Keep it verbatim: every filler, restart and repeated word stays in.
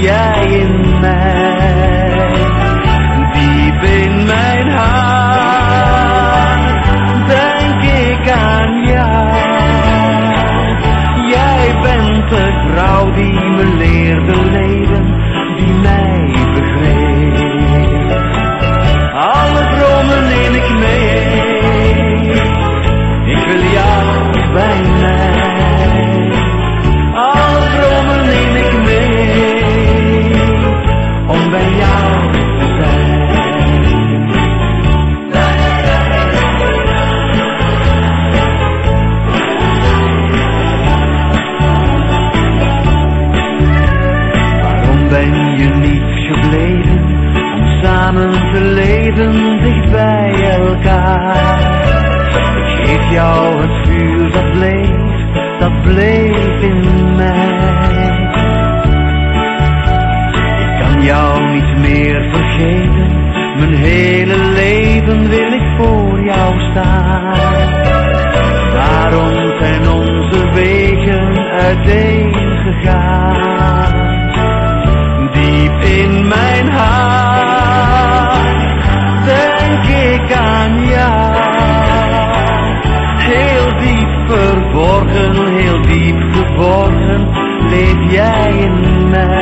jij in mij. Diep in mijn hart denk ik aan jou. Jij bent de vrouw die me leerde leven, die mij begreep. Alle dromen neem ik mee, ik wil jou bij mij. Alle dromen neem ik mee, om bij jou te zijn. Waarom ben je niet gebleven om samen te leven dicht bij elkaar? Ik geef jou het vuur dat bleef, dat bleef in mij. Ik kan jou niet meer vergeten, mijn hele leven wil ik voor jou staan. Waarom zijn onze wegen uiteen gegaan? Diep in mijn hart denk ik aan jou. Heel diep verborgen, heel diep geborgen, leef jij in mij.